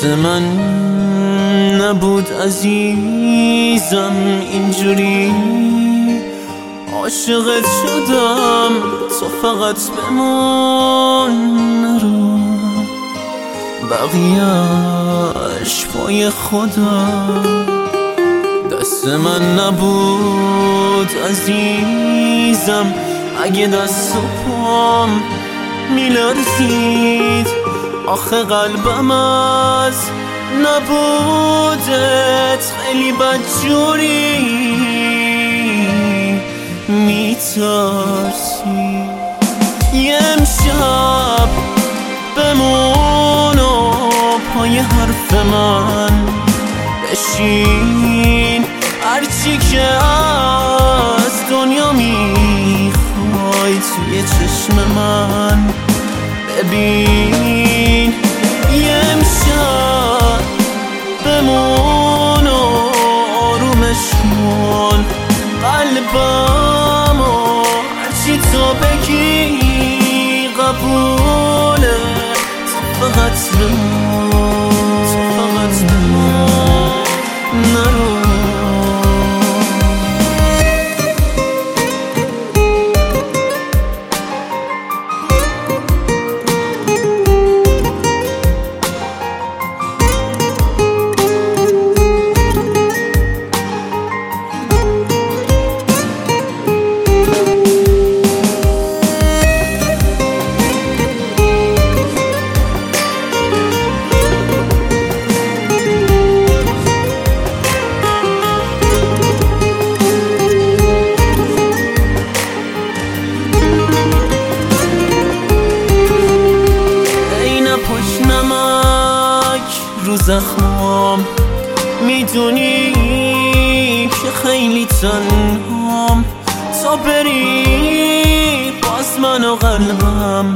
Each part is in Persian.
دست من نبود عزیزم اینجوری عاشقت شدم تو فقط بمون نرو بقیه‌اش پای خدا دست من نبود عزیزم اگه دست و پام میلرزید آخه قلبم از نبودت خیلی بدجوری میترسی یه امشب بمون و پای حرف من بشین هرچی که از دنیا میخوای توی چشم من ببین یه امشب بمون و آرومش کن قلبم و هرچی تو بگی قبوله تو فقط بمون نرو رو زخمام میدونی که خیلی تنهام تا بری باز من و قلبم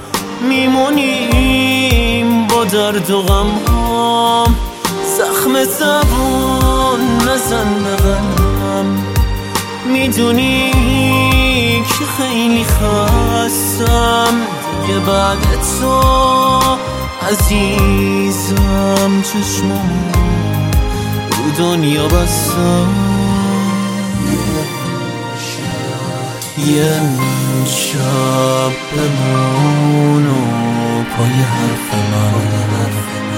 میمونیم با درد و غمهام زخم زبون نزن به قلبم میدونی که خیلی خستم دیگه بعد تو عزیزم چشمم رو دنیا بستم یه شب بمون و پای حرف من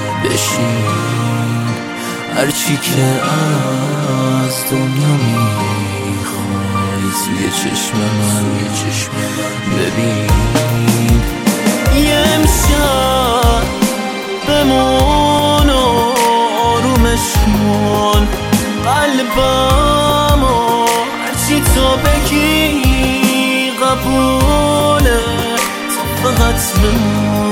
بشین هرچی که از دنیا میخوای توی چشم من ببین یه امشب بمون و آرومش کن قلبم و هرچی تو بگی قبوله تو فقط بمون